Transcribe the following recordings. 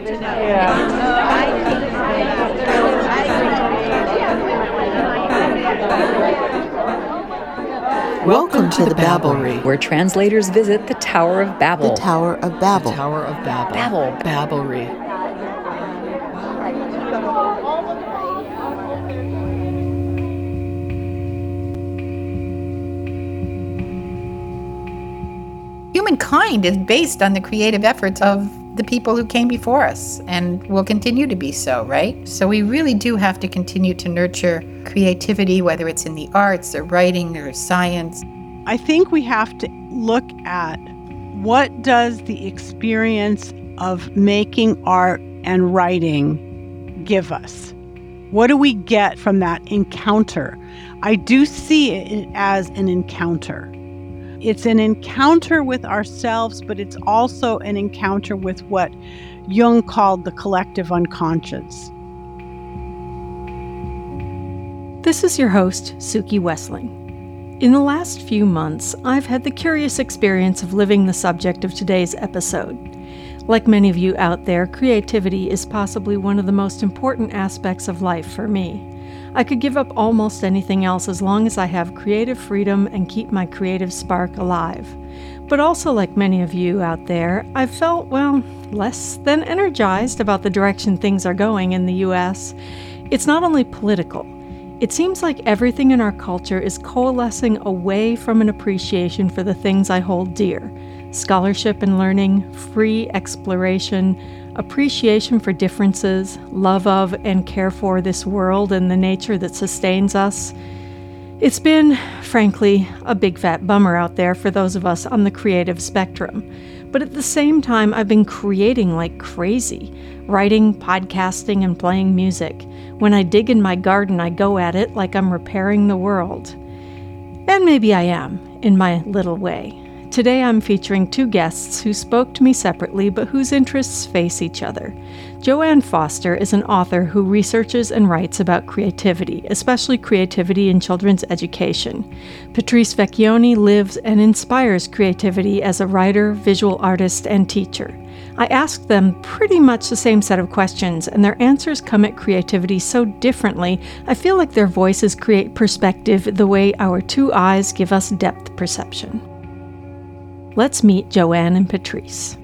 Welcome to the Babblery, where translators visit the Tower of Babel. The Tower of Babel. The Tower of Babel. Babel. Babblery. Humankind is based on the creative efforts of the people who came before us and will continue to be so, right? So we really do have to continue to nurture creativity, whether it's in the arts or writing or science. I think we have to look at what does the experience of making art and writing give us? What do we get from that encounter? I do see it as an encounter. It's an encounter with ourselves, but it's also an encounter with what Jung called the collective unconscious. This is your host, Suki Wessling. In the last few months, I've had the curious experience of living the subject of today's episode. Like many of you out there, creativity is possibly one of the most important aspects of life for me. I could give up almost anything else as long as I have creative freedom and keep my creative spark alive. But also, like many of you out there, I've felt, less than energized about the direction things are going in the U.S. It's not only political. It seems like everything in our culture is coalescing away from an appreciation for the things I hold dear: scholarship and learning, free exploration, appreciation for differences, love of and care for this world and the nature that sustains us. It's been, frankly, a big fat bummer out there for those of us on the creative spectrum. But at the same time, I've been creating like crazy, writing, podcasting, and playing music. When I dig in my garden, I go at it like I'm repairing the world. And maybe I am, in my little way. Today I'm featuring two guests who spoke to me separately but whose interests face each other. Joanne Foster is an author who researches and writes about creativity, especially creativity in children's education. Patrice Vecchione lives and inspires creativity as a writer, visual artist, and teacher. I asked them pretty much the same set of questions, and their answers come at creativity so differently, I feel like their voices create perspective the way our two eyes give us depth perception. Let's meet Joanne and Patrice.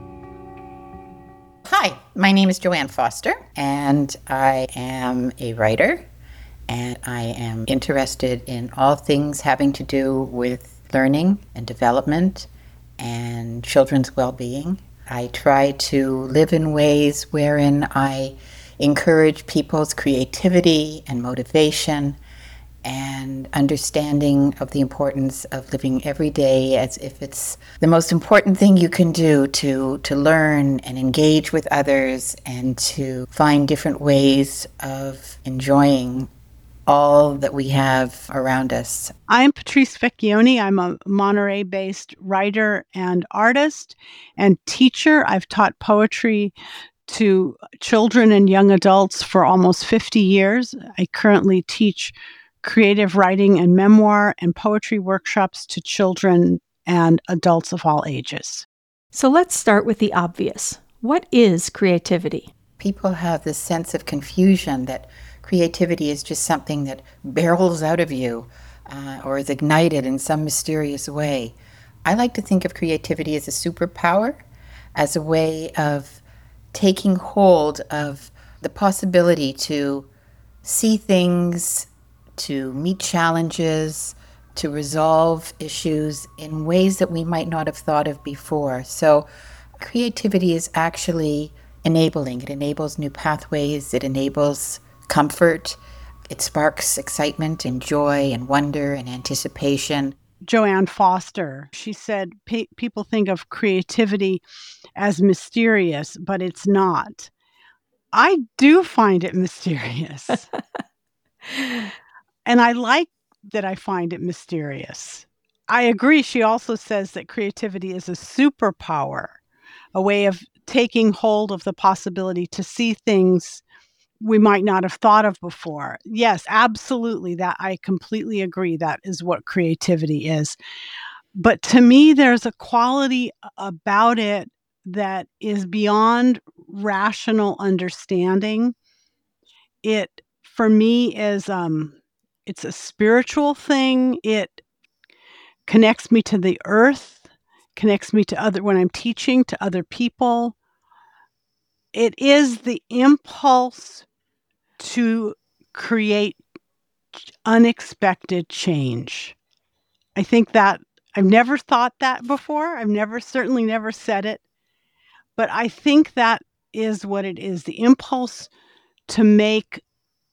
Hi, my name is Joanne Foster, and I am a writer, and I am interested in all things having to do with learning and development and children's well-being. I try to live in ways wherein I encourage people's creativity and motivation and understanding of the importance of living every day as if it's the most important thing you can do to learn and engage with others and to find different ways of enjoying all that we have around us. I'm Patrice Vecchione. I'm a Monterey-based writer and artist and teacher. I've taught poetry to children and young adults for almost 50 years. I currently teach creative writing and memoir and poetry workshops to children and adults of all ages. So let's start with the obvious. What is creativity? People have this sense of confusion that creativity is just something that barrels out of you or is ignited in some mysterious way. I like to think of creativity as a superpower, as a way of taking hold of the possibility to see things, to meet challenges, to resolve issues in ways that we might not have thought of before. So creativity is actually enabling. It enables new pathways. It enables comfort. It sparks excitement and joy and wonder and anticipation. Joanne Foster, she said, people think of creativity as mysterious, but it's not. I do find it mysterious. And I like that I find it mysterious. I agree. She also says that creativity is a superpower, a way of taking hold of the possibility to see things we might not have thought of before. Yes, absolutely. That I completely agree. That is what creativity is. But to me, there's a quality about it that is beyond rational understanding. It, for me, is it's a spiritual thing. It connects me to the earth, connects me to when I'm teaching to other people. It is the impulse to create unexpected change. I think that I've never thought that before. Certainly never said it, but I think that is what it is. The impulse to make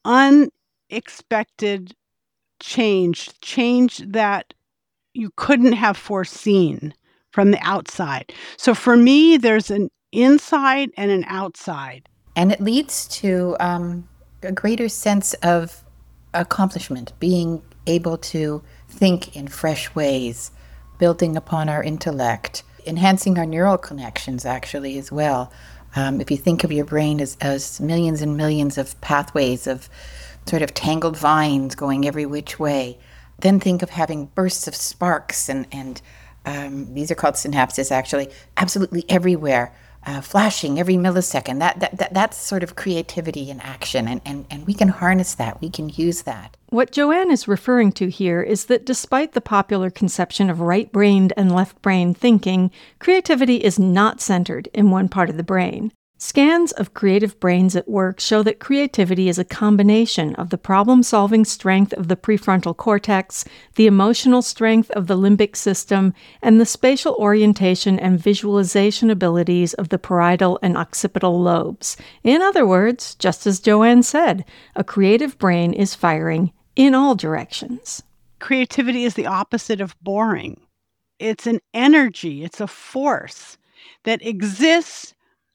unexpected change that you couldn't have foreseen from the outside. So for me, there's an inside and an outside. And it leads to a greater sense of accomplishment, being able to think in fresh ways, building upon our intellect, enhancing our neural connections actually as well. If you think of your brain as millions and millions of pathways of sort of tangled vines going every which way, then think of having bursts of sparks and these are called synapses actually, absolutely everywhere, flashing every millisecond. That's sort of creativity in action, and we can harness that. We can use that. What Joanne is referring to here is that despite the popular conception of right-brained and left-brained thinking, creativity is not centered in one part of the brain. Scans of creative brains at work show that creativity is a combination of the problem-solving strength of the prefrontal cortex, the emotional strength of the limbic system, and the spatial orientation and visualization abilities of the parietal and occipital lobes. In other words, just as Joanne said, a creative brain is firing in all directions. Creativity is the opposite of boring. It's an energy, it's a force that exists,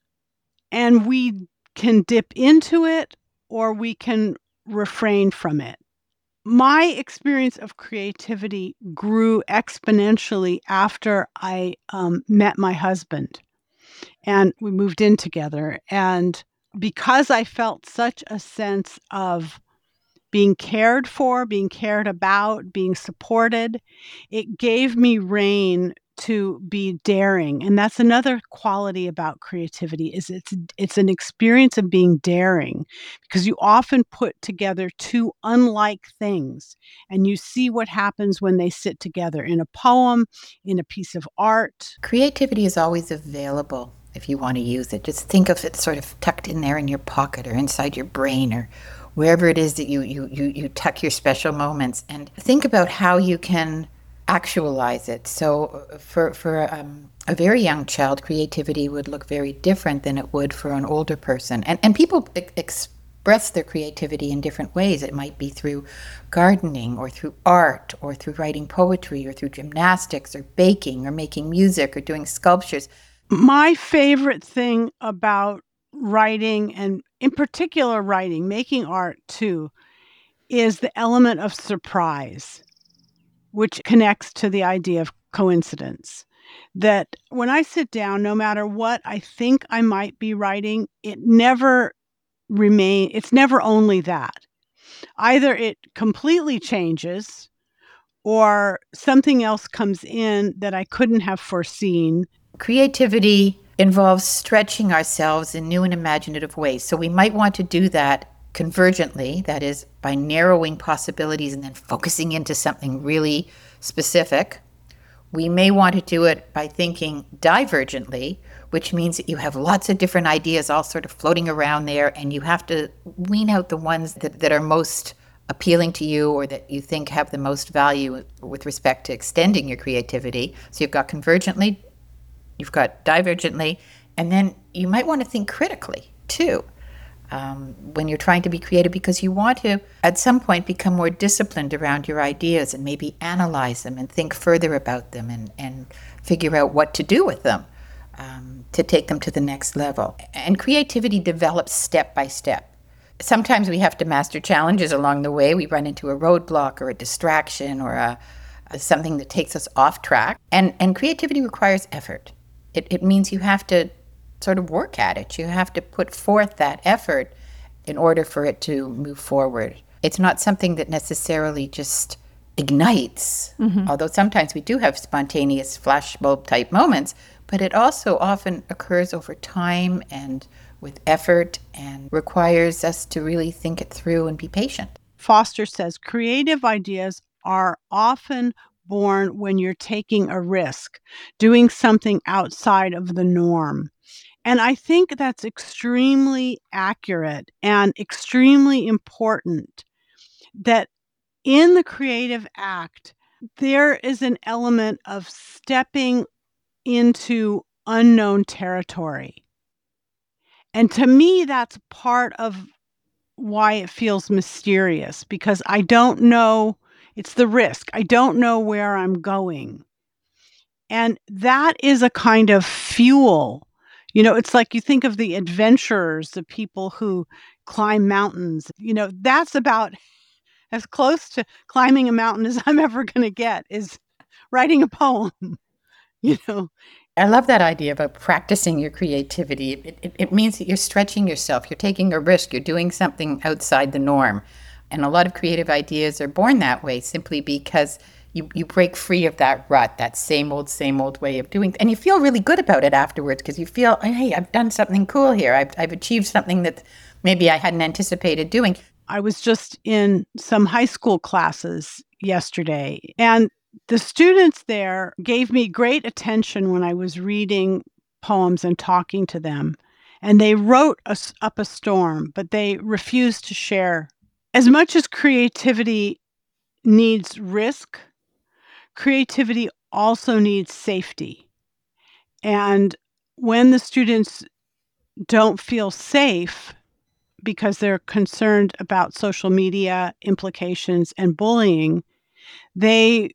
and we can dip into it or we can refrain from it. My experience of creativity grew exponentially after I met my husband, and we moved in together. And because I felt such a sense of being cared for, being cared about, being supported, it gave me rein to be daring. And that's another quality about creativity, is it's an experience of being daring, because you often put together two unlike things and you see what happens when they sit together in a poem, in a piece of art. Creativity is always available if you want to use it. Just think of it sort of tucked in there in your pocket or inside your brain or wherever it is that you tuck your special moments, and think about how you can actualize it. So for a very young child, creativity would look very different than it would for an older person. And people express their creativity in different ways. It might be through gardening or through art or through writing poetry or through gymnastics or baking or making music or doing sculptures. My favorite thing about writing, and in particular writing, making art too, is the element of surprise, which connects to the idea of coincidence. That when I sit down, no matter what I think I might be writing, it's never only that. Either it completely changes or something else comes in that I couldn't have foreseen. Creativity involves stretching ourselves in new and imaginative ways. So we might want to do that convergently, that is, by narrowing possibilities and then focusing into something really specific. We may want to do it by thinking divergently, which means that you have lots of different ideas all sort of floating around there, and you have to wean out the ones that are most appealing to you or that you think have the most value with respect to extending your creativity. So you've got convergently, you've got divergently, and then you might want to think critically too when you're trying to be creative, because you want to at some point become more disciplined around your ideas and maybe analyze them and think further about them and figure out what to do with them to take them to the next level. And creativity develops step by step. Sometimes we have to master challenges along the way. We run into a roadblock or a distraction or something that takes us off track. And creativity requires effort. It means you have to sort of work at it. You have to put forth that effort in order for it to move forward. It's not something that necessarily just ignites, although sometimes we do have spontaneous flashbulb type moments, but it also often occurs over time and with effort and requires us to really think it through and be patient. Foster says creative ideas are often born when you're taking a risk, doing something outside of the norm. And I think that's extremely accurate and extremely important, that in the creative act, there is an element of stepping into unknown territory. And to me, that's part of why it feels mysterious, because I don't know, it's the risk. I don't know where I'm going. And that is a kind of fuel. It's like you think of the adventurers, the people who climb mountains. That's about as close to climbing a mountain as I'm ever going to get, is writing a poem, you know. I love that idea about practicing your creativity. It means that you're stretching yourself, you're taking a risk, you're doing something outside the norm. And a lot of creative ideas are born that way simply because you break free of that rut, that same old way of doing, and you feel really good about it afterwards because you feel, hey, I've done something cool here. I've achieved something that maybe I hadn't anticipated doing. I was just in some high school classes yesterday, and the students there gave me great attention when I was reading poems and talking to them. And they wrote up a storm, but they refused to share. As much as creativity needs risk, creativity also needs safety. And when the students don't feel safe because they're concerned about social media implications and bullying, they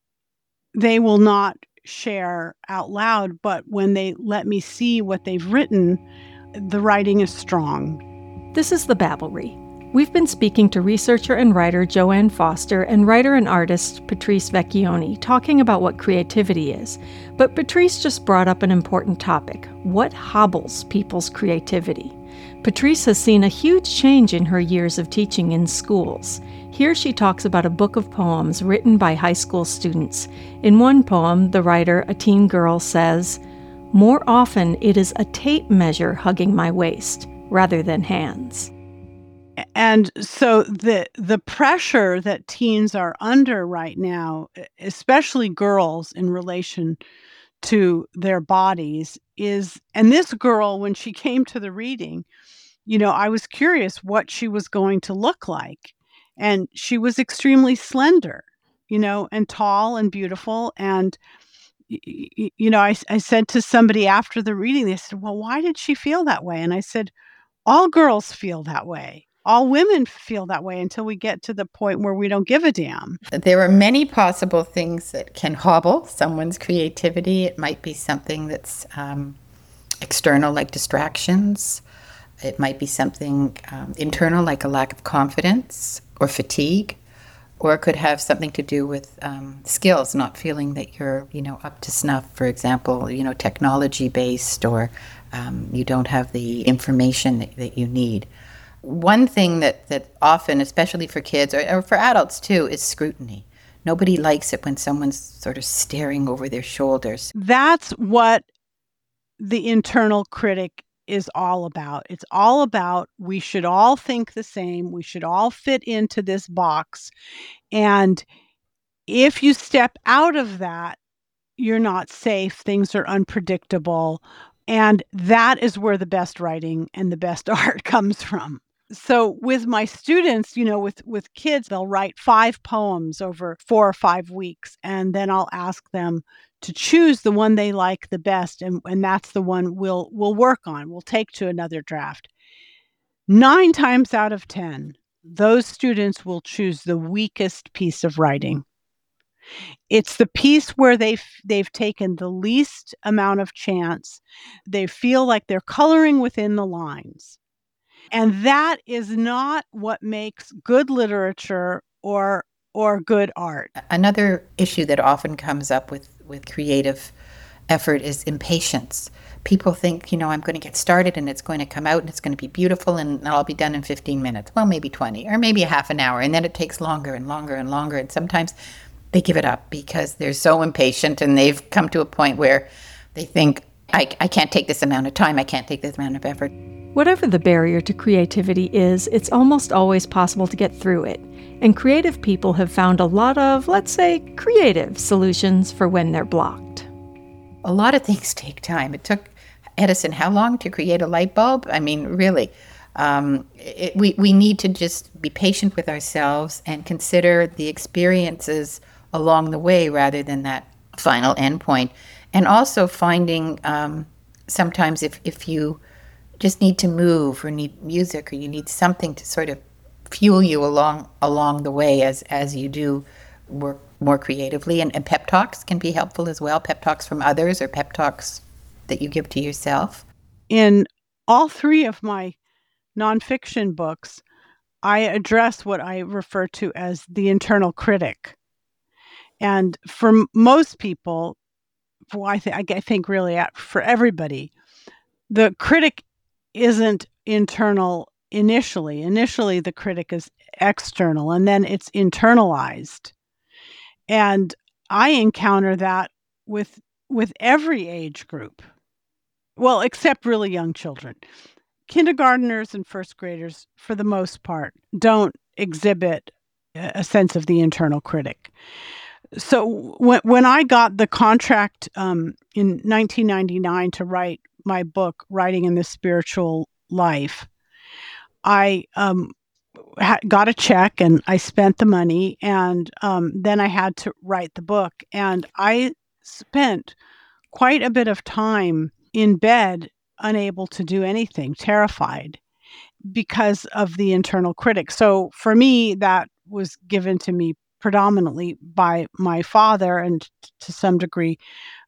will not share out loud, but when they let me see what they've written, the writing is strong. This is The Babblery. We've been speaking to researcher and writer Joanne Foster and writer and artist Patrice Vecchione, talking about what creativity is. But Patrice just brought up an important topic: what hobbles people's creativity? Patrice has seen a huge change in her years of teaching in schools. Here she talks about a book of poems written by high school students. In one poem, the writer, a teen girl, says, "More often it is a tape measure hugging my waist rather than hands." And so the pressure that teens are under right now, especially girls in relation to their bodies, is, and this girl, when she came to the reading, I was curious what she was going to look like. And she was extremely slender, and tall and beautiful. And, I said to somebody after the reading, they said, well, why did she feel that way? And I said, all girls feel that way. All women feel that way until we get to the point where we don't give a damn. There are many possible things that can hobble someone's creativity. It might be something that's external, like distractions. It might be something internal, like a lack of confidence or fatigue, or it could have something to do with skills, not feeling that you're, up to snuff, for example, technology-based, or you don't have the information that you need. One thing that often, especially for kids or for adults too, is scrutiny. Nobody likes it when someone's sort of staring over their shoulders. That's what the internal critic is all about. It's all about, we should all think the same. We should all fit into this box. And if you step out of that, you're not safe. Things are unpredictable. And that is where the best writing and the best art comes from. So with my students, with kids, they'll write 5 poems over 4 or 5 weeks. And then I'll ask them to choose the one they like the best. And that's the one we'll work on. We'll take to another draft. 9 times out of 10, those students will choose the weakest piece of writing. It's the piece where they've taken the least amount of chance. They feel like they're coloring within the lines. And that is not what makes good literature or good art. Another issue that often comes up with creative effort is impatience. People think, I'm going to get started and it's going to come out and it's going to be beautiful and I'll be done in 15 minutes. Well, maybe 20 or maybe a half an hour. And then it takes longer and longer and longer. And sometimes they give it up because they're so impatient and they've come to a point where They think, I can't take this amount of time, I can't take this amount of effort. Whatever the barrier to creativity is, it's almost always possible to get through it. And creative people have found a lot of, let's say, creative solutions for when they're blocked. A lot of things take time. It took Edison how long to create a light bulb? I mean, really. We need to just be patient with ourselves and consider the experiences along the way rather than that final endpoint. And also finding sometimes if you just need to move or need music or you need something to sort of fuel you along the way as you do work more creatively. And pep talks can be helpful as well. Pep talks from others or pep talks that you give to yourself. In all three of my nonfiction books, I address what I refer to as the internal critic. And for most people, I think really for everybody, the critic isn't internal initially. Initially, the critic is external, and then it's internalized. And I encounter that with every age group. Well, except really young children. Kindergarteners and first graders, for the most part, don't exhibit a sense of the internal critic. So when I got the contract in 1999 to write my book, Writing in the Spiritual Life, I got a check and I spent the money, and then I had to write the book. And I spent quite a bit of time in bed, unable to do anything, terrified because of the internal critic. So for me, that was given to me predominantly by my father and to some degree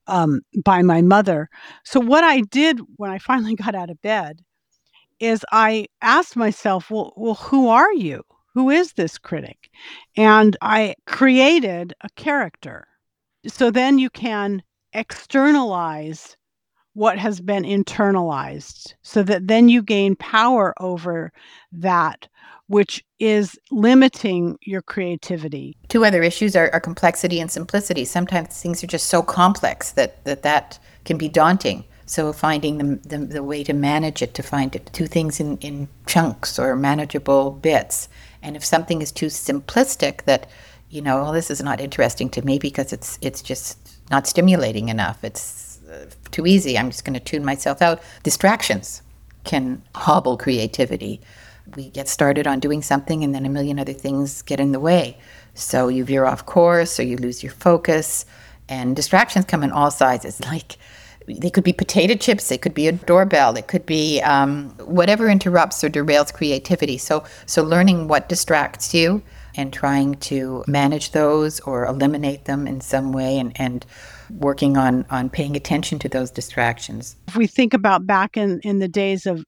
by my mother. So what I did when I finally got out of bed is I asked myself, well, who are you? Who is this critic? And I created a character. So then you can externalize what has been internalized so that then you gain power over that which is limiting your creativity. Two other issues are complexity and simplicity. Sometimes things are just so complex that can be daunting. So finding the way to manage it, to find two things in chunks or manageable bits. And if something is too simplistic that, well, this is not interesting to me because it's just not stimulating enough. It's too easy. I'm just going to tune myself out. Distractions can hobble creativity. We get started on doing something and then a million other things get in the way. So you veer off course or you lose your focus. And distractions come in all sizes. Like they could be potato chips, they could be a doorbell, it could be whatever interrupts or derails creativity. So learning what distracts you and trying to manage those or eliminate them in some way and working on paying attention to those distractions. If we think about back in the days of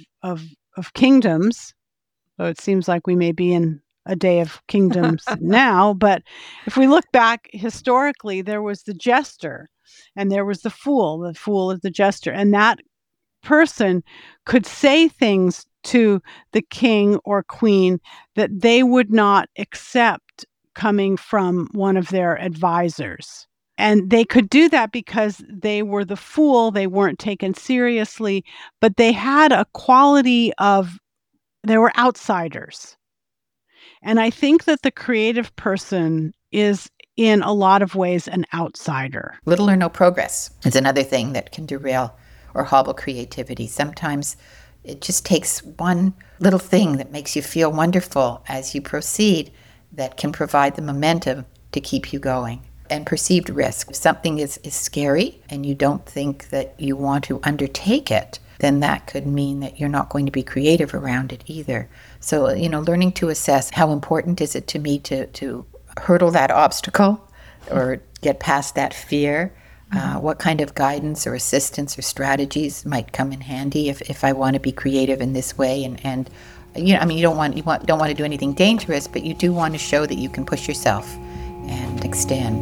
kingdoms, so it seems like we may be in a day of kingdoms now, but if we look back historically, there was the jester and there was the fool is the jester, and that person could say things to the king or queen that they would not accept coming from one of their advisors. And they could do that because they were the fool, they weren't taken seriously, but they had a quality of, they were outsiders. And I think that the creative person is in a lot of ways an outsider. Little or no progress is another thing that can derail or hobble creativity. Sometimes it just takes one little thing that makes you feel wonderful as you proceed that can provide the momentum to keep you going. And perceived risk. If something is scary and you don't think that you want to undertake it, then that could mean that you're not going to be creative around it either. So, learning to assess how important is it to me to hurdle that obstacle or get past that fear. What kind of guidance or assistance or strategies might come in handy if I want to be creative in this way? And you don't want to do anything dangerous, but you do want to show that you can push yourself and extend.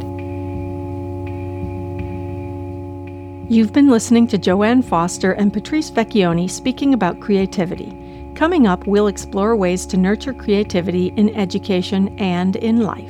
You've been listening to Joanne Foster and Patrice Vecchione speaking about creativity. Coming up, we'll explore ways to nurture creativity in education and in life.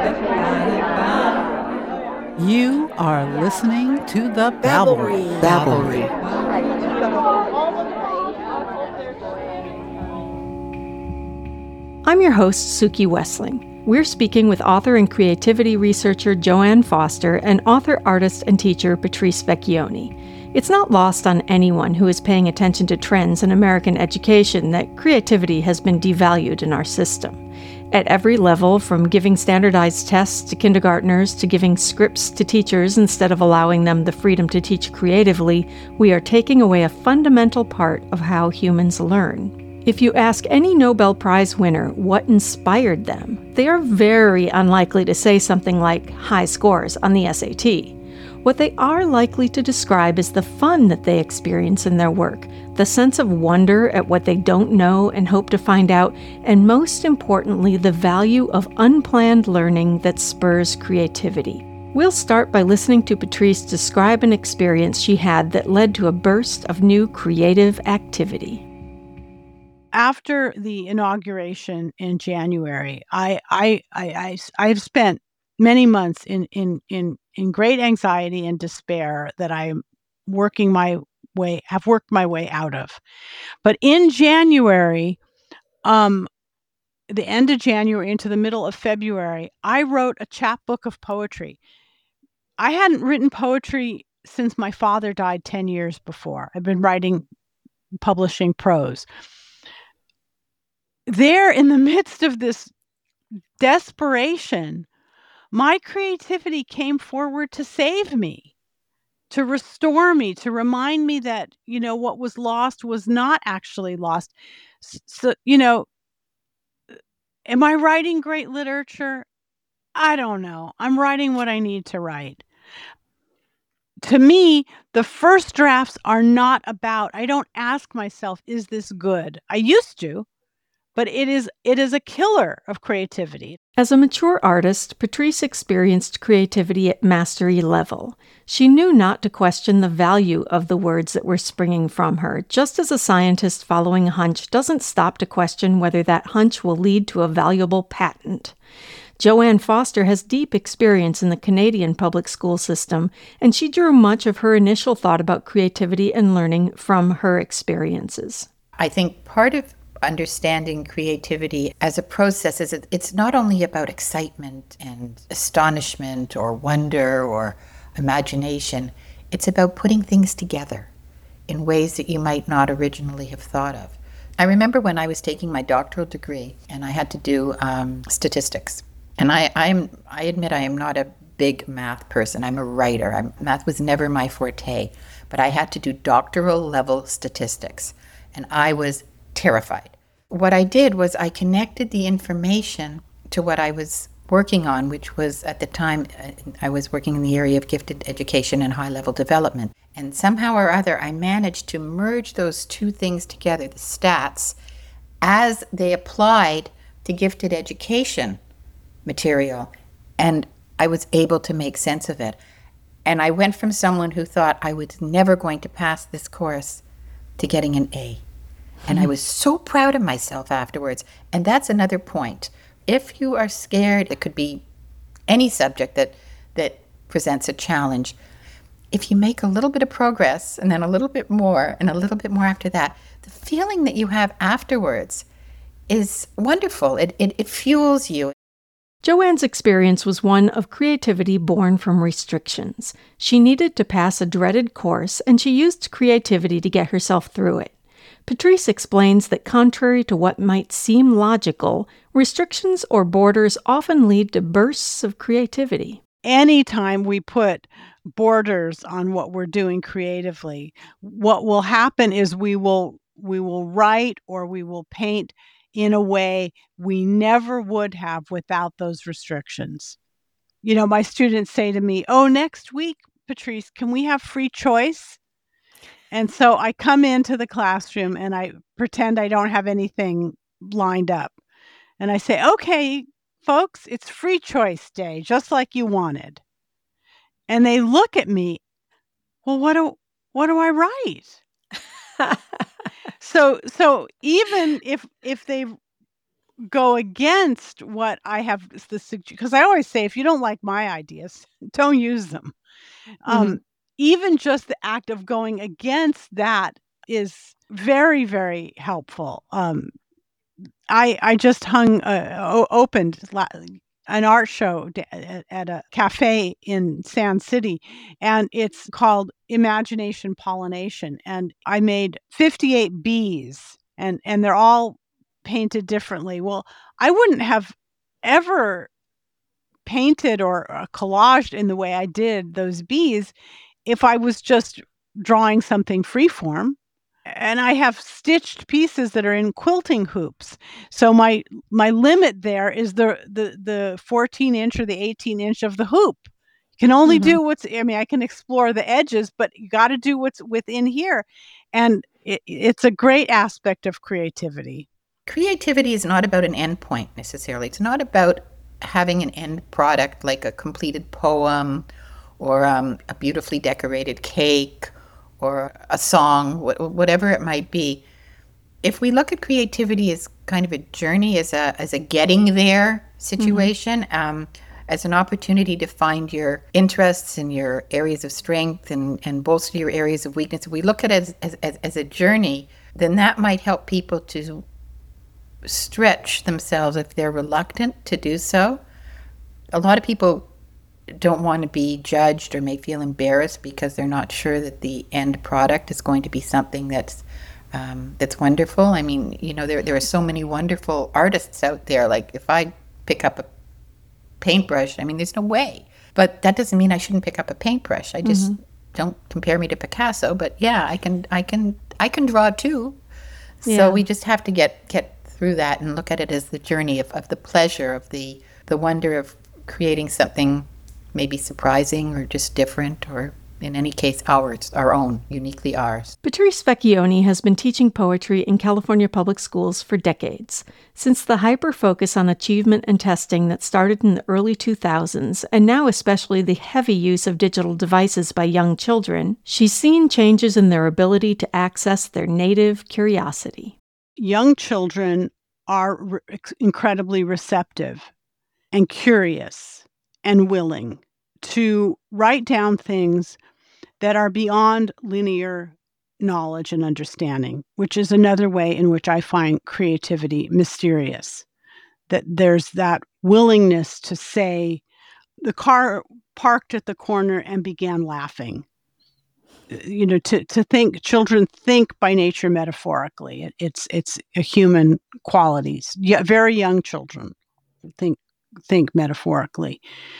You are listening to the Babblery. Babblery. I'm your host, Suki Wessling. We're speaking with author and creativity researcher Joanne Foster and author, artist, and teacher Patrice Vecchione. It's not lost on anyone who is paying attention to trends in American education that creativity has been devalued in our system. At every level, from giving standardized tests to kindergartners to giving scripts to teachers instead of allowing them the freedom to teach creatively, we are taking away a fundamental part of how humans learn. If you ask any Nobel Prize winner what inspired them, they are very unlikely to say something like high scores on the SAT. What they are likely to describe is the fun that they experience in their work, the sense of wonder at what they don't know and hope to find out, and most importantly, the value of unplanned learning that spurs creativity. We'll start by listening to Patrice describe an experience she had that led to a burst of new creative activity. After the inauguration in January, I've spent many months in great anxiety and despair that have worked my way out of. But in January, the end of January into the middle of February, I wrote a chapbook of poetry. I hadn't written poetry since my father died 10 years before. I've been publishing prose. There, in the midst of this desperation, my creativity came forward to save me, to restore me, to remind me that, what was lost was not actually lost. So, am I writing great literature? I don't know. I'm writing what I need to write. To me, the first drafts are not about, I don't ask myself, is this good? I used to, but it is a killer of creativity. As a mature artist, Patrice experienced creativity at mastery level. She knew not to question the value of the words that were springing from her, just as a scientist following a hunch doesn't stop to question whether that hunch will lead to a valuable patent. Joanne Foster has deep experience in the Canadian public school system, and she drew much of her initial thought about creativity and learning from her experiences. I think part of understanding creativity as a process is it's not only about excitement and astonishment or wonder or imagination. It's about putting things together in ways that you might not originally have thought of. I remember when I was taking my doctoral degree and I had to do statistics. And I admit I am not a big math person. I'm a writer. Math was never my forte. But I had to do doctoral level statistics. And I was terrified. What I did was I connected the information to what I was working on, which was at the time I was working in the area of gifted education and high-level development. And somehow or other, I managed to merge those two things together, the stats, as they applied to gifted education material. And I was able to make sense of it. And I went from someone who thought I was never going to pass this course to getting an A. And I was so proud of myself afterwards. And that's another point. If you are scared, it could be any subject that presents a challenge. If you make a little bit of progress and then a little bit more and a little bit more after that, the feeling that you have afterwards is wonderful. It fuels you. Joanne's experience was one of creativity born from restrictions. She needed to pass a dreaded course, and she used creativity to get herself through it. Patrice explains that contrary to what might seem logical, restrictions or borders often lead to bursts of creativity. Anytime we put borders on what we're doing creatively, what will happen is we will write or we will paint in a way we never would have without those restrictions. My students say to me, "Oh, next week, Patrice, can we have free choice?" And so I come into the classroom and I pretend I don't have anything lined up. And I say, "Okay, folks, it's free choice day, just like you wanted." And they look at me, "Well, what do I write?" So even if they go against what I have because I always say, if you don't like my ideas, don't use them. Even just the act of going against that is very, very helpful. I just opened an art show at a cafe in Sand City, and it's called Imagination Pollination. And I made 58 bees, and they're all painted differently. Well, I wouldn't have ever painted or collaged in the way I did those bees if I was just drawing something freeform. And I have stitched pieces that are in quilting hoops. So my limit there is the 14-inch or the 18-inch of the hoop. You can only do I can explore the edges, but you got to do what's within here. And it's a great aspect of creativity. Creativity is not about an end point necessarily. It's not about having an end product like a completed poem or a beautifully decorated cake or a song, whatever it might be. If we look at creativity as kind of a journey, as a getting there situation, as an opportunity to find your interests and your areas of strength and bolster your areas of weakness, if we look at it as a journey, then that might help people to stretch themselves if they're reluctant to do so. A lot of people don't want to be judged or may feel embarrassed because they're not sure that the end product is going to be something that's wonderful. I mean, there are so many wonderful artists out there. Like if I pick up a paintbrush, I mean, there's no way. But that doesn't mean I shouldn't pick up a paintbrush. I just don't compare me to Picasso. But yeah, I can draw too. So we just have to get through that and look at it as the journey of the pleasure, of the wonder of creating something maybe surprising or just different, or in any case, our own, uniquely ours. Patrice Vecchione has been teaching poetry in California public schools for decades. Since the hyper-focus on achievement and testing that started in the early 2000s, and now especially the heavy use of digital devices by young children, she's seen changes in their ability to access their native curiosity. Young children are incredibly receptive and curious and willing to write down things that are beyond linear knowledge and understanding, which is another way in which I find creativity mysterious. That there's that willingness to say, the car parked at the corner and began laughing. To think, children think by nature metaphorically. It's a human qualities. Yeah, very young children think metaphorically.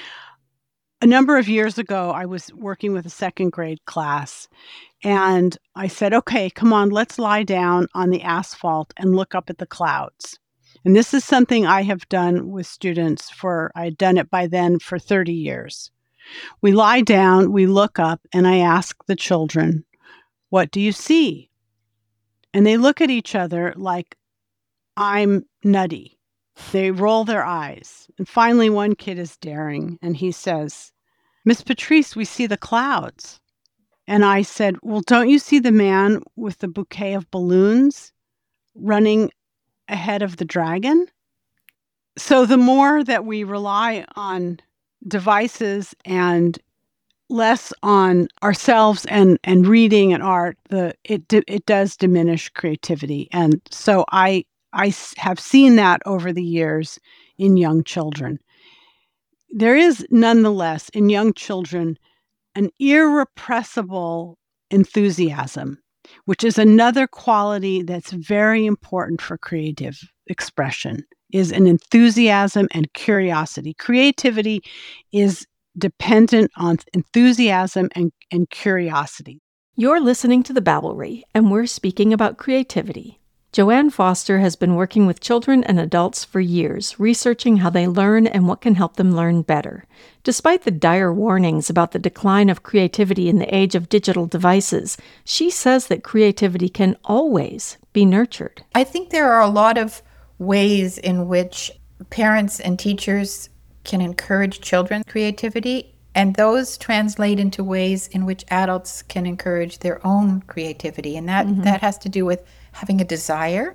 A number of years ago, I was working with a second grade class, and I said, okay, come on, let's lie down on the asphalt and look up at the clouds. And this is something I have done with students I'd done it by then for 30 years. We lie down, we look up, and I ask the children, what do you see? And they look at each other like I'm nutty. They roll their eyes. And finally, one kid is daring, and he says, Miss Patrice, we see the clouds. And I said, well, don't you see the man with the bouquet of balloons running ahead of the dragon? So the more that we rely on devices and less on ourselves and reading and art, it does diminish creativity. And so I have seen that over the years in young children. There is nonetheless in young children an irrepressible enthusiasm, which is another quality that's very important for creative expression, is an enthusiasm and curiosity. Creativity is dependent on enthusiasm and curiosity. You're listening to The Babblery, and we're speaking about creativity. Joanne Foster has been working with children and adults for years, researching how they learn and what can help them learn better. Despite the dire warnings about the decline of creativity in the age of digital devices, she says that creativity can always be nurtured. I think there are a lot of ways in which parents and teachers can encourage children's creativity, and those translate into ways in which adults can encourage their own creativity. And that has to do with having a desire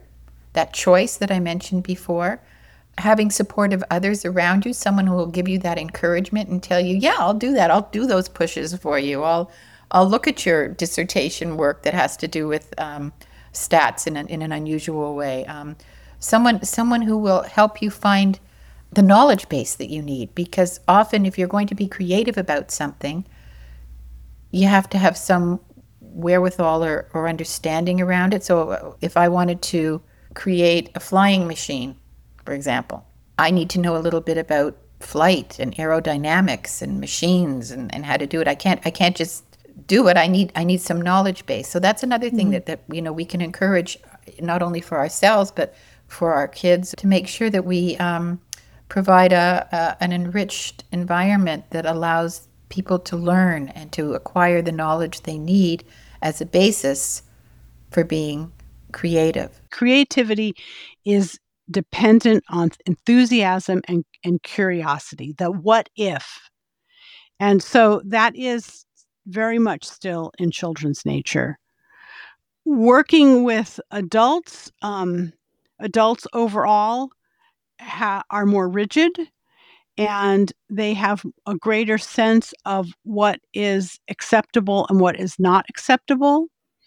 that choice that I mentioned before. Having supportive others around you, someone who will give you that encouragement and tell you, yeah, I'll do that. I'll do those pushes for you. I'll look at your dissertation work that has to do with stats in an unusual way. Someone who will help you find the knowledge base that you need, because often if you're going to be creative about something, you have to have some wherewithal or understanding around it. So if I wanted to create a flying machine, for example, I need to know a little bit about flight and aerodynamics and machines and how to do it. I can't just do it. I need some knowledge base. So that's another thing that we can encourage, not only for ourselves but for our kids, to make sure that we provide an enriched environment that allows people to learn and to acquire the knowledge they need as a basis for being creative. Creativity is dependent on enthusiasm and curiosity, the what if. And so that is very much still in children's nature. Working with adults, adults overall are more rigid, and they have a greater sense of what is acceptable and what is not acceptable.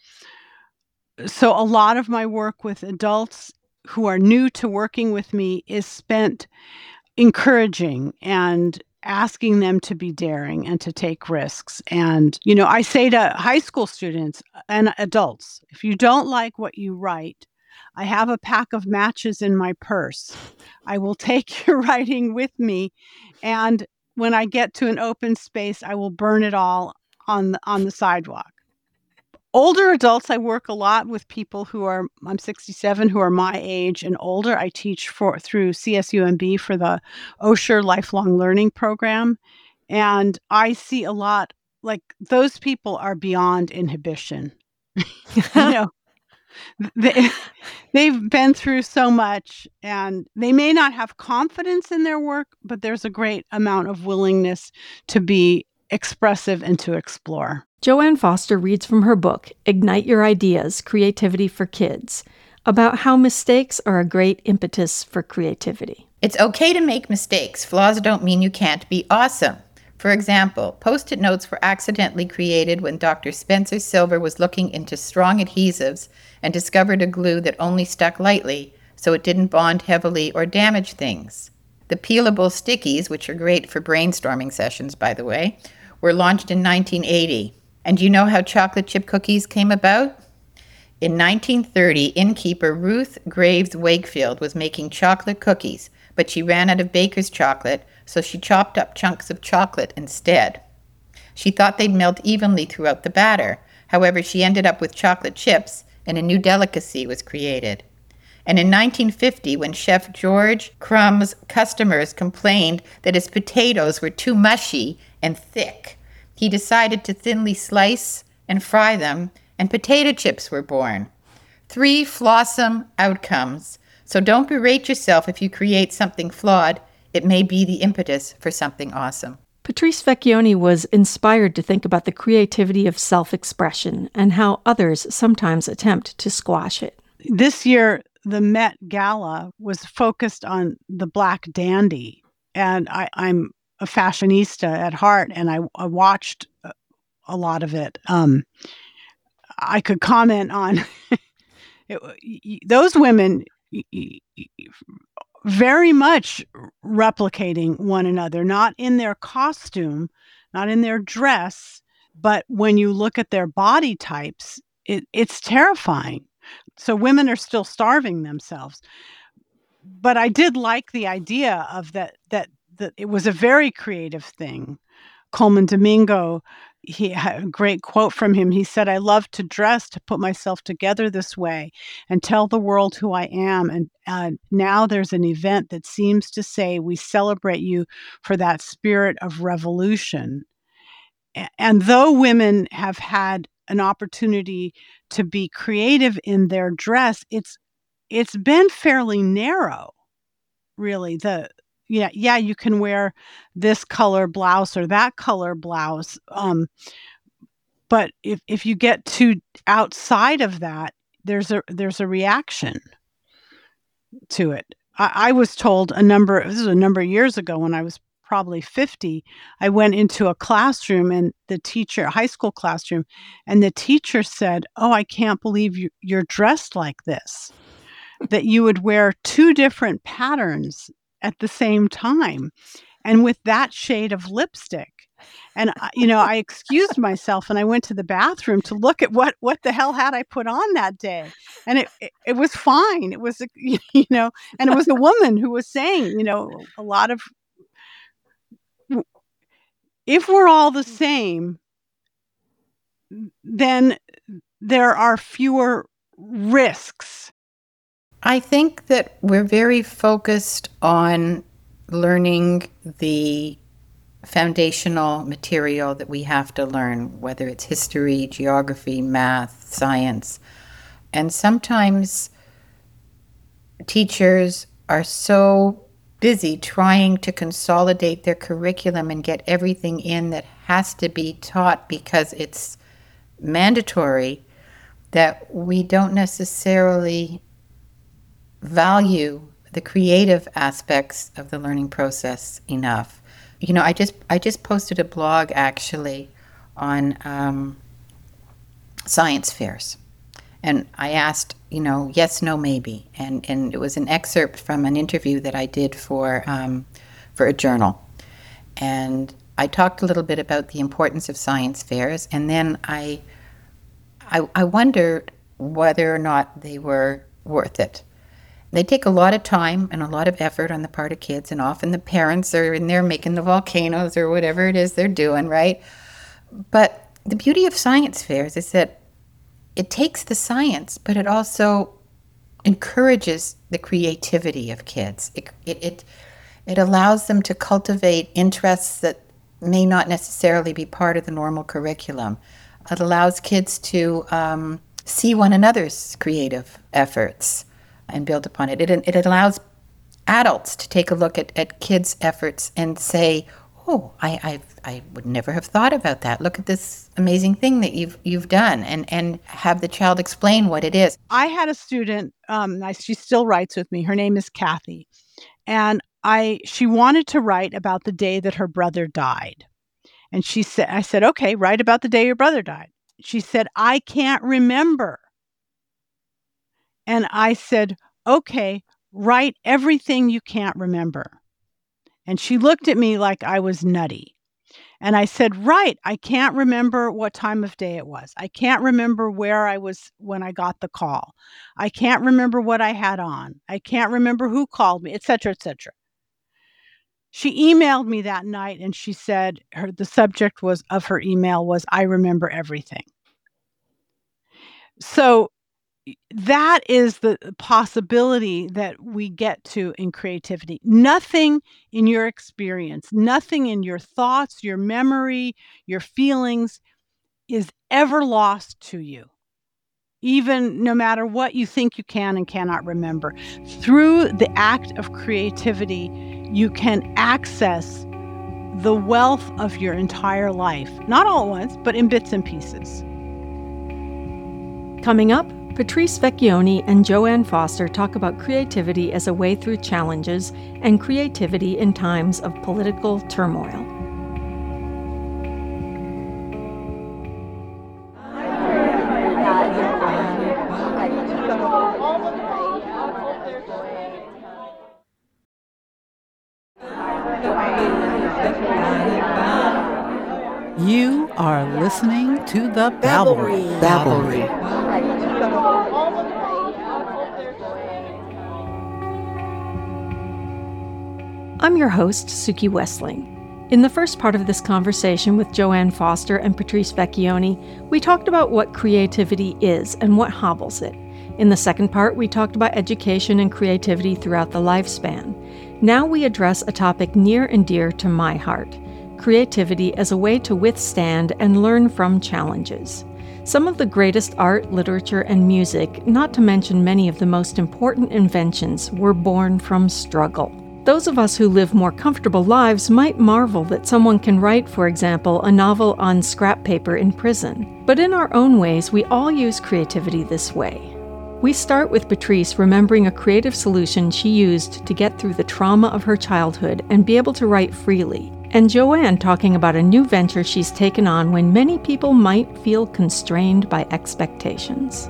So a lot of my work with adults who are new to working with me is spent encouraging and asking them to be daring and to take risks. And, I say to high school students and adults, if you don't like what you write, I have a pack of matches in my purse. I will take your writing with me. And when I get to an open space, I will burn it all on the sidewalk. Older adults, I work a lot with people I'm 67, who are my age and older. I teach through CSUMB for the Osher Lifelong Learning Program. And I see a lot, like, those people are beyond inhibition. They've been through so much, and they may not have confidence in their work, but there's a great amount of willingness to be expressive and to explore. Joanne Foster reads from her book, Ignite Your Ideas, Creativity for Kids, about how mistakes are a great impetus for creativity. It's okay to make mistakes. Flaws don't mean you can't be awesome. For example, Post-it notes were accidentally created when Dr. Spencer Silver was looking into strong adhesives and discovered a glue that only stuck lightly, so it didn't bond heavily or damage things. The peelable stickies, which are great for brainstorming sessions, by the way, were launched in 1980. And do you know how chocolate chip cookies came about? In 1930, innkeeper Ruth Graves Wakefield was making chocolate cookies, but she ran out of baker's chocolate, so she chopped up chunks of chocolate instead. She thought they'd melt evenly throughout the batter. However, she ended up with chocolate chips, and a new delicacy was created. And in 1950, when Chef George Crumb's customers complained that his potatoes were too mushy and thick, he decided to thinly slice and fry them, and potato chips were born. 3 flawsome outcomes. So don't berate yourself if you create something flawed. It may be the impetus for something awesome. Patrice Vecchione was inspired to think about the creativity of self-expression and how others sometimes attempt to squash it. This year, the Met Gala was focused on the Black Dandy, and I'm a fashionista at heart, and I watched a lot of it. I could comment on those women very much replicating one another, not in their costume, not in their dress, but when you look at their body types, it's terrifying. So women are still starving themselves. But I did like the idea of that it was a very creative thing. Coleman Domingo, he had a great quote from him. He said, "I love to dress, to put myself together this way and tell the world who I am. And now there's an event that seems to say we celebrate you for that spirit of revolution." And though women have had an opportunity to be creative in their dress, it's been fairly narrow, really. You can wear this color blouse or that color blouse. But if you get too outside of that, there's a reaction. to it. I was told this was a number of years ago when I was probably 50, I went into a classroom and the teacher, a high school classroom, and the teacher said, "Oh, I can't believe you're dressed like this, that you would wear two different patterns at the same time and with that shade of lipstick." And, I excused myself and I went to the bathroom to look at what the hell had I put on that day. And it was fine. It was, and it was a woman who was saying, a lot of, if we're all the same, then there are fewer risks. I think that we're very focused on learning the foundational material that we have to learn, whether it's history, geography, math, science. And sometimes teachers are so busy trying to consolidate their curriculum and get everything in that has to be taught because it's mandatory that we don't necessarily value the creative aspects of the learning process enough. I just posted a blog actually on science fairs, and I asked, yes, no, maybe, and it was an excerpt from an interview that I did for a journal, and I talked a little bit about the importance of science fairs, and then I wondered whether or not they were worth it. They take a lot of time and a lot of effort on the part of kids, and often the parents are in there making the volcanoes or whatever it is they're doing, right? But the beauty of science fairs is that it takes the science, but it also encourages the creativity of kids. It allows them to cultivate interests that may not necessarily be part of the normal curriculum. It allows kids to see one another's creative efforts and build upon it. It allows adults to take a look at kids' efforts and say, "Oh, I would never have thought about that. Look at this amazing thing that you've done," and have the child explain what it is. I had a student, she still writes with me. Her name is Kathy, and she wanted to write about the day that her brother died. And I said, "Okay, write about the day your brother died." She said, "I can't remember." And I said, "Okay, write everything you can't remember." And she looked at me like I was nutty. And I said, "Right, I can't remember what time of day it was. I can't remember where I was when I got the call. I can't remember what I had on. I can't remember who called me, etc., etc." She emailed me that night and she said the subject of her email was, "I remember everything." So that is the possibility that we get to in creativity. Nothing in your experience, nothing in your thoughts, your memory, your feelings is ever lost to you, even no matter what you think you can and cannot remember. Through the act of creativity, you can access the wealth of your entire life, not all at once, but in bits and pieces. Coming up, Patrice Vecchione and Joanne Foster talk about creativity as a way through challenges and creativity in times of political turmoil. You are listening to the Babblery. Babblery. I'm your host, Suki Westling. In the first part of this conversation with Joanne Foster and Patrice Vecchione, we talked about what creativity is and what hobbles it. In the second part, we talked about education and creativity throughout the lifespan. Now we address a topic near and dear to my heart: creativity as a way to withstand and learn from challenges. Some of the greatest art, literature, and music, not to mention many of the most important inventions, were born from struggle. Those of us who live more comfortable lives might marvel that someone can write, for example, a novel on scrap paper in prison. But in our own ways, we all use creativity this way. We start with Patrice remembering a creative solution she used to get through the trauma of her childhood and be able to write freely, and Joanne talking about a new venture she's taken on when many people might feel constrained by expectations.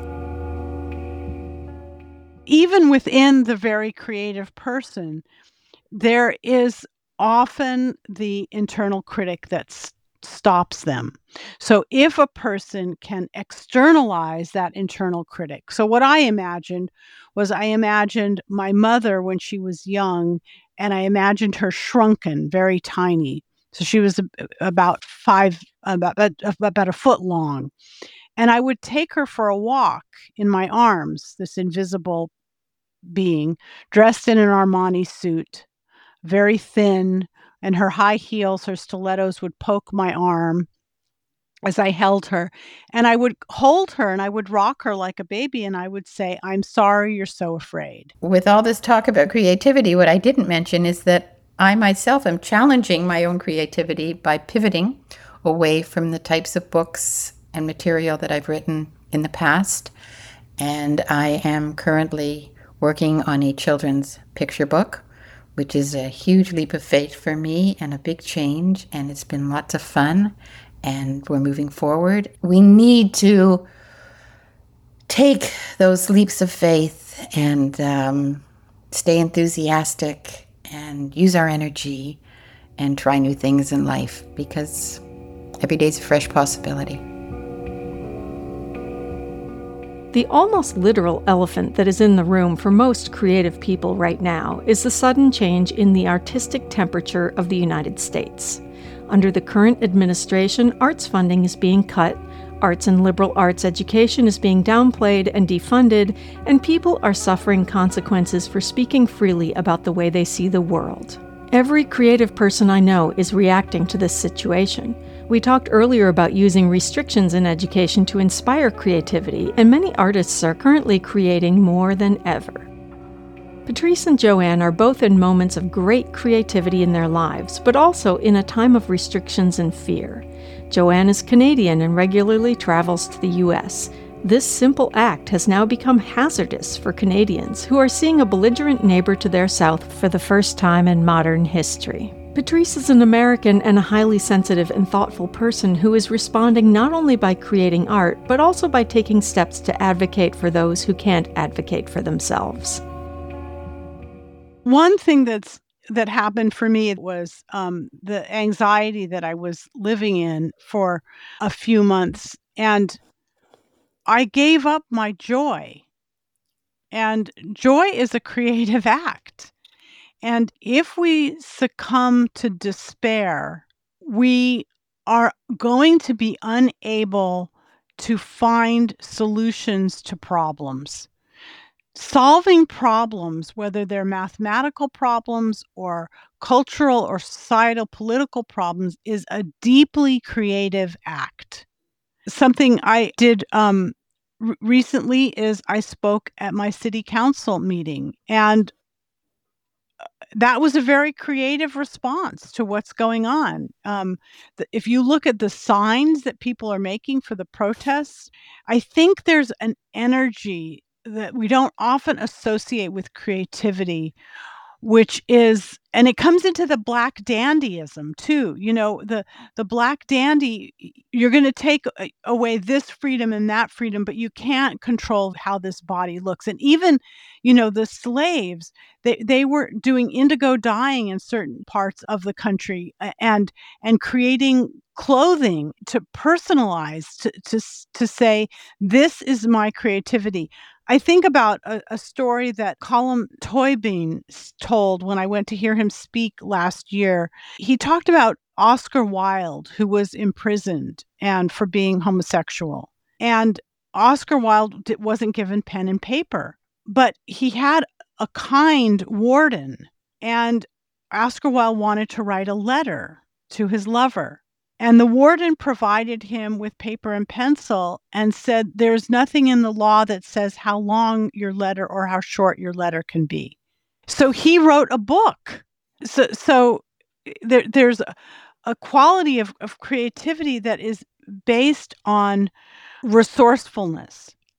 Even within the very creative person, there is often the internal critic that stops them. So if a person can externalize that internal critic. So what I imagined my mother when she was young, and I imagined her shrunken, very tiny. So she was about a foot long. And I would take her for a walk in my arms, this invisible being, dressed in an Armani suit, very thin, and her high heels, her stilettos would poke my arm as I held her. And I would hold her and I would rock her like a baby and I would say, "I'm sorry you're so afraid." With all this talk about creativity, what I didn't mention is that I myself am challenging my own creativity by pivoting away from the types of books and material that I've written in the past. And I am currently working on a children's picture book, which is a huge leap of faith for me and a big change. And it's been lots of fun. And we're moving forward. We need to take those leaps of faith and stay enthusiastic and use our energy and try new things in life, because every day's a fresh possibility. The almost literal elephant that is in the room for most creative people right now is the sudden change in the artistic temperature of the United States. Under the current administration, arts funding is being cut, arts and liberal arts education is being downplayed and defunded, and people are suffering consequences for speaking freely about the way they see the world. Every creative person I know is reacting to this situation. We talked earlier about using restrictions in education to inspire creativity, and many artists are currently creating more than ever. Patrice and Joanne are both in moments of great creativity in their lives, but also in a time of restrictions and fear. Joanne is Canadian and regularly travels to the U.S. This simple act has now become hazardous for Canadians who are seeing a belligerent neighbor to their south for the first time in modern history. Patrice is an American and a highly sensitive and thoughtful person who is responding not only by creating art, but also by taking steps to advocate for those who can't advocate for themselves. One thing that happened for me was the anxiety that I was living in for a few months, and I gave up my joy. And joy is a creative act. And if we succumb to despair, we are going to be unable to find solutions to problems. Solving problems, whether they're mathematical problems or cultural or societal political problems, is a deeply creative act. Something I did recently is I spoke at my city council meeting, and that was a very creative response to what's going on. If you look at the signs that people are making for the protests, I think there's an energy that we don't often associate with creativity, which is, and it comes into the black dandyism too. You know, the black dandy, you're going to take away this freedom and that freedom, but you can't control how this body looks. And even, you know, the slaves, they were doing indigo dyeing in certain parts of the country and creating clothing to personalize, to say, this is my creativity. I think about a story that Colm Tóibín told when I went to hear him speak last year. He talked about Oscar Wilde, who was imprisoned and for being homosexual. And Oscar Wilde wasn't given pen and paper, but he had a kind warden. And Oscar Wilde wanted to write a letter to his lover. And the warden provided him with paper and pencil and said, there's nothing in the law that says how long your letter or how short your letter can be. So he wrote a book. So there's a quality of creativity that is based on resourcefulness.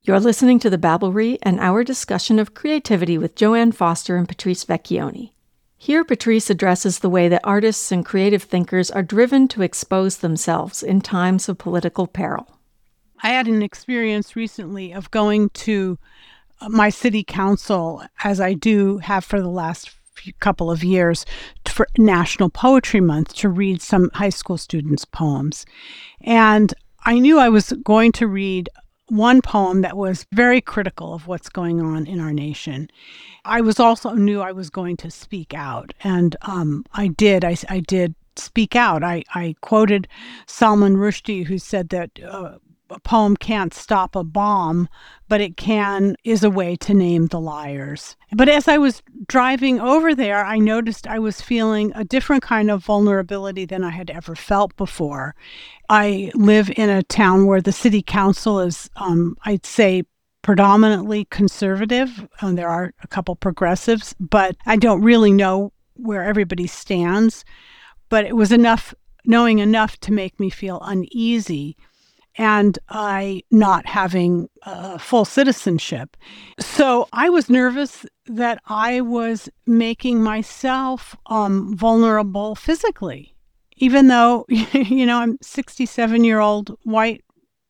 You're listening to The Babblery and our discussion of creativity with Joanne Foster and Patrice Vecchione. Here, Patrice addresses the way that artists and creative thinkers are driven to expose themselves in times of political peril. I had an experience recently of going to my city council, as I do have for the last couple of years, for National Poetry Month, to read some high school students' poems. And I knew I was going to read one poem that was very critical of what's going on in our nation. I was also knew I was going to speak out, and I did speak out. I quoted Salman Rushdie, who said that a poem can't stop a bomb, but it is a way to name the liars. But as I was driving over there, I noticed I was feeling a different kind of vulnerability than I had ever felt before. I live in a town where the city council is, I'd say, predominantly conservative. There are a couple progressives, but I don't really know where everybody stands. But it was knowing enough to make me feel uneasy, and I not having full citizenship. So I was nervous that I was making myself vulnerable physically, even though, I'm 67-year-old white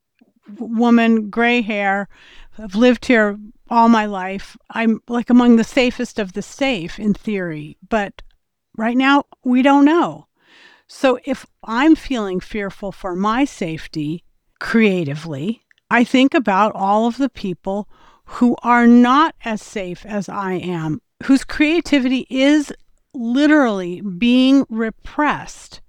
woman, gray hair. I've lived here all my life. I'm like among the safest of the safe in theory, but right now we don't know. So if I'm feeling fearful for my safety, creatively, I think about all of the people who are not as safe as I am, whose creativity is literally being repressed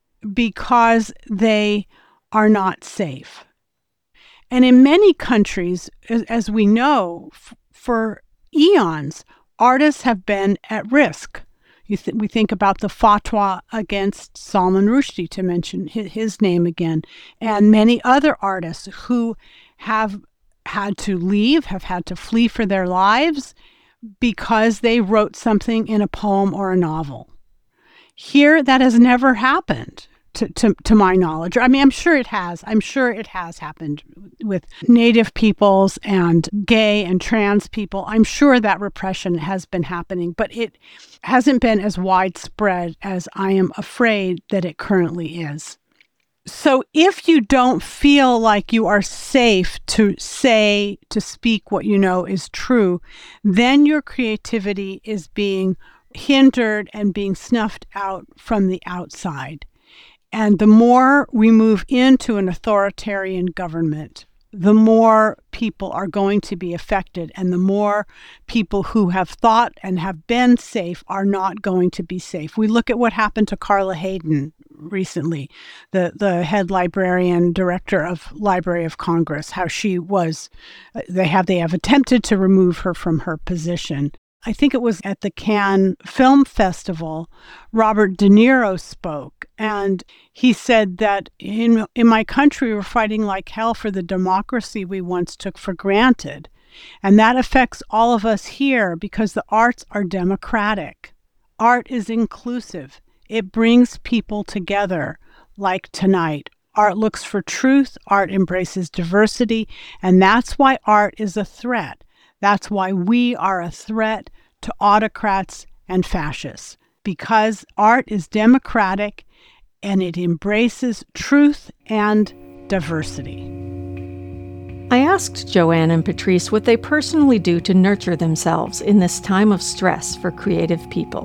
because they are not safe. And in many countries, as we know, for eons, artists have been at risk. We think about the fatwa against Salman Rushdie, to mention his name again, and many other artists who have had to leave, have had to flee for their lives because they wrote something in a poem or a novel. Here, that has never happened, to my knowledge. I mean, I'm sure it has. I'm sure it has happened with Native peoples and gay and trans people. I'm sure that repression has been happening, but it hasn't been as widespread as I am afraid that it currently is. So if you don't feel like you are safe to speak what you know is true, then your creativity is being hindered and being snuffed out from the outside. And the more we move into an authoritarian government, the more people are going to be affected, and the more people who have thought and have been safe are not going to be safe. We look at what happened to Carla Hayden recently, the head librarian, director of Library of Congress, how she was, they have attempted to remove her from her position. I think it was at the Cannes Film Festival, Robert De Niro spoke, and he said that in my country, we're fighting like hell for the democracy we once took for granted. And that affects all of us here because the arts are democratic. Art is inclusive. It brings people together, like tonight. Art looks for truth. Art embraces diversity. And that's why art is a threat. That's why we are a threat to autocrats and fascists, because art is democratic and it embraces truth and diversity. I asked Joanne and Patrice what they personally do to nurture themselves in this time of stress for creative people.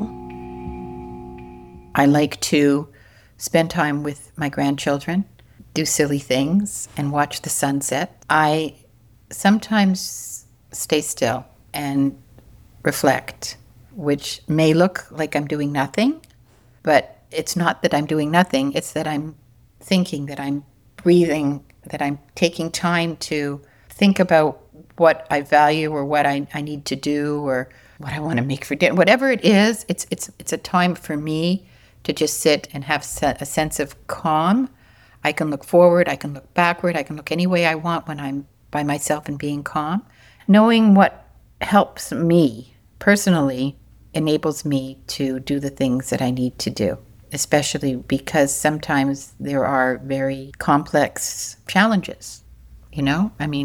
I like to spend time with my grandchildren, do silly things, and watch the sunset. I sometimes stay still and reflect, which may look like I'm doing nothing, but it's not that I'm doing nothing. It's that I'm thinking, that I'm breathing, that I'm taking time to think about what I value or what I need to do or what I want to make for dinner. Whatever it is, it's a time for me to just sit and have a sense of calm. I can look forward, I can look backward, I can look any way I want when I'm by myself and being calm. Knowing what helps me personally enables me to do the things that I need to do, especially because sometimes there are very complex challenges. I mean,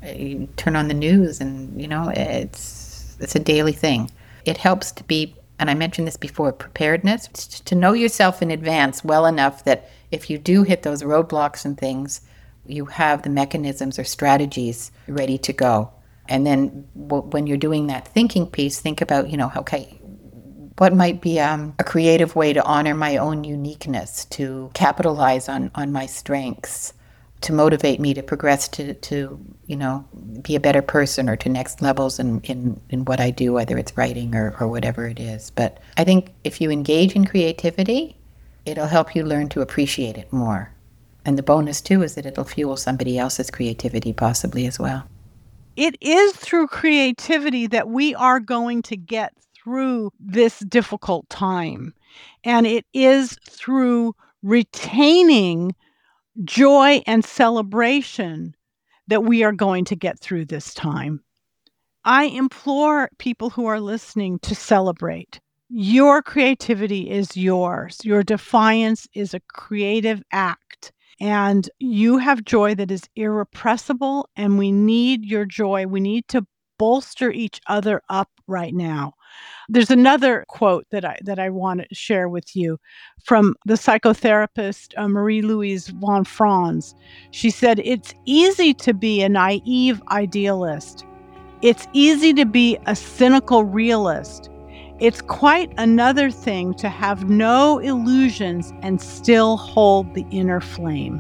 You turn on the news and, it's a daily thing. It helps to be, and I mentioned this before, preparedness, to know yourself in advance well enough that if you do hit those roadblocks and things, you have the mechanisms or strategies ready to go. And then when you're doing that thinking piece, think about, okay, what might be a creative way to honor my own uniqueness, to capitalize on my strengths, to motivate me to progress to be a better person or to next levels in what I do, whether it's writing or whatever it is. But I think if you engage in creativity, it'll help you learn to appreciate it more. And the bonus, too, is that it'll fuel somebody else's creativity possibly as well. It is through creativity that we are going to get through this difficult time. And it is through retaining joy and celebration that we are going to get through this time. I implore people who are listening to celebrate. Your creativity is yours. Your defiance is a creative act. And you have joy that is irrepressible, and we need your joy. We need to bolster each other up right now. There's another quote that I want to share with you from the psychotherapist Marie-Louise von Franz. She said, "It's easy to be a naive idealist. It's easy to be a cynical realist. It's quite another thing to have no illusions and still hold the inner flame."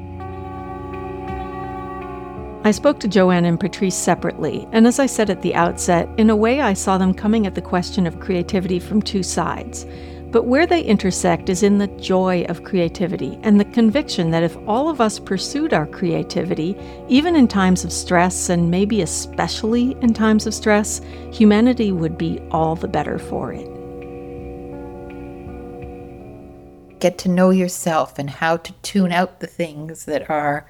I spoke to Joanne and Patrice separately, and as I said at the outset, in a way I saw them coming at the question of creativity from two sides. But where they intersect is in the joy of creativity and the conviction that if all of us pursued our creativity, even in times of stress, and maybe especially in times of stress, humanity would be all the better for it. Get to know yourself and how to tune out the things that are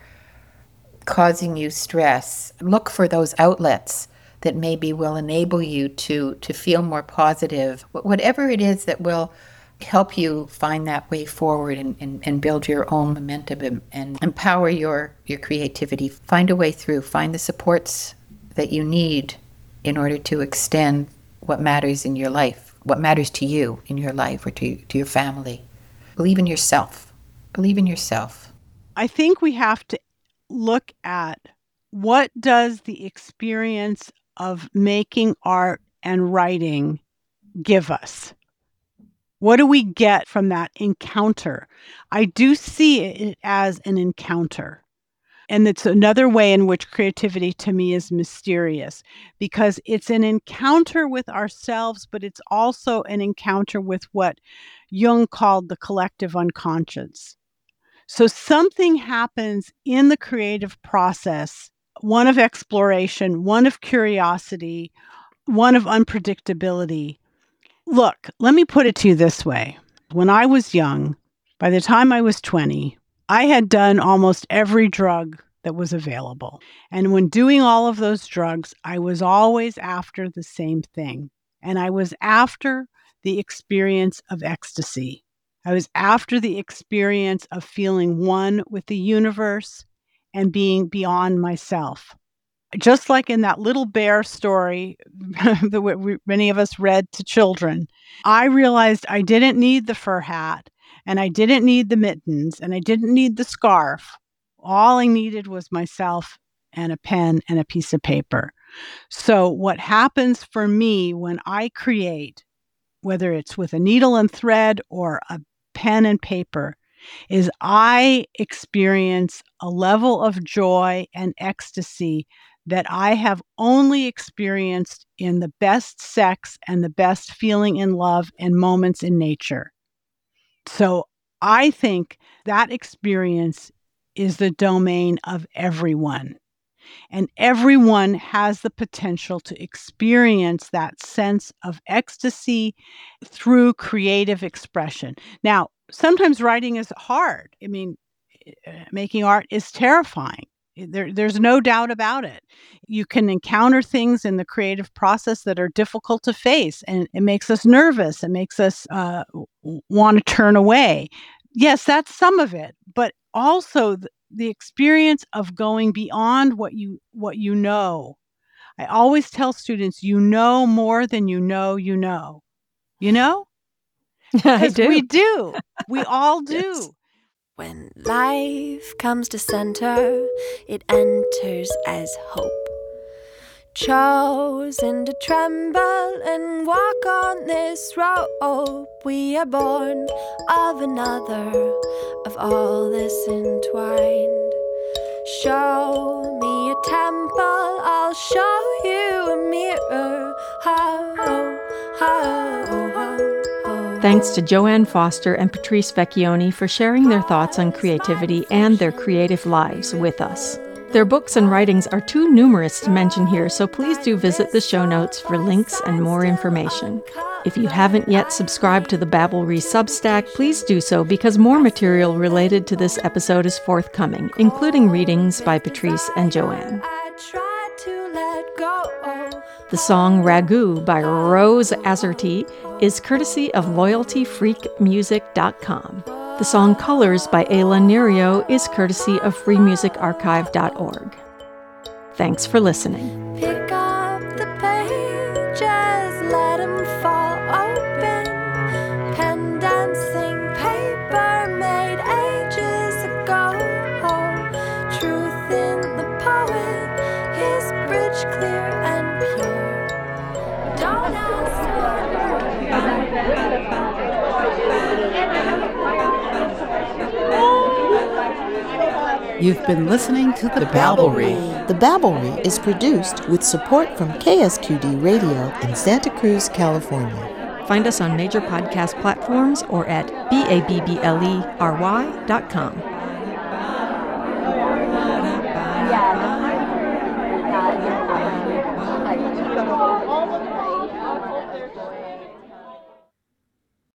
causing you stress. Look for those outlets that maybe will enable you to feel more positive. Whatever it is that will help you find that way forward and build your own momentum and empower your creativity. Find a way through. Find the supports that you need in order to extend what matters in your life, what matters to you in your life or to your family. Believe in yourself. Believe in yourself. I think we have to look at what does the experience of making art and writing give us? What do we get from that encounter? I do see it as an encounter. And it's another way in which creativity to me is mysterious, because it's an encounter with ourselves, but it's also an encounter with what Jung called the collective unconscious. So something happens in the creative process, one of exploration, one of curiosity, one of unpredictability. Look, let me put it to you this way. When I was young, by the time I was 20, I had done almost every drug that was available. And when doing all of those drugs, I was always after the same thing. And I was after the experience of ecstasy. I was after the experience of feeling one with the universe and being beyond myself. Just like in that little bear story that many of us read to children, I realized I didn't need the fur hat, and I didn't need the mittens, and I didn't need the scarf. All I needed was myself and a pen and a piece of paper. So what happens for me when I create, whether it's with a needle and thread or a pen and paper, is I experience a level of joy and ecstasy that I have only experienced in the best sex and the best feeling in love and moments in nature. So I think that experience is the domain of everyone. And everyone has the potential to experience that sense of ecstasy through creative expression. Now, sometimes writing is hard. I mean, making art is terrifying. There's no doubt about it. You can encounter things in the creative process that are difficult to face, and it makes us nervous. It makes us want to turn away. Yes, that's some of it, but also the experience of going beyond what you know. I always tell students, you know more than you know you know. You know? I do. We do. We all do. Yes. When life comes to center, it enters as hope. Chosen to tremble and walk on this rope, we are born of another, of all this entwined. Show me a temple, I'll show you a mirror. Thanks to Joanne Foster and Patrice Vecchione for sharing their thoughts on creativity and their creative lives with us. Their books and writings are too numerous to mention here, so please do visit the show notes for links and more information. If you haven't yet subscribed to the Babblery Substack, please do so because more material related to this episode is forthcoming, including readings by Patrice and Joanne. The song Ragu by Rose Azerty is courtesy of LoyaltyFreakMusic.com. The song Colors by Ayla Nerio is courtesy of freemusicarchive.org. Thanks for listening. Pick up the pages, let them fall open. Pen dancing, paper made ages ago. Truth in the poet, his bridge clear and pure. Don't ask You've been listening to the Babblery. The Babblery is produced with support from KSQD Radio in Santa Cruz, California. Find us on major podcast platforms or at BABBLERY.com.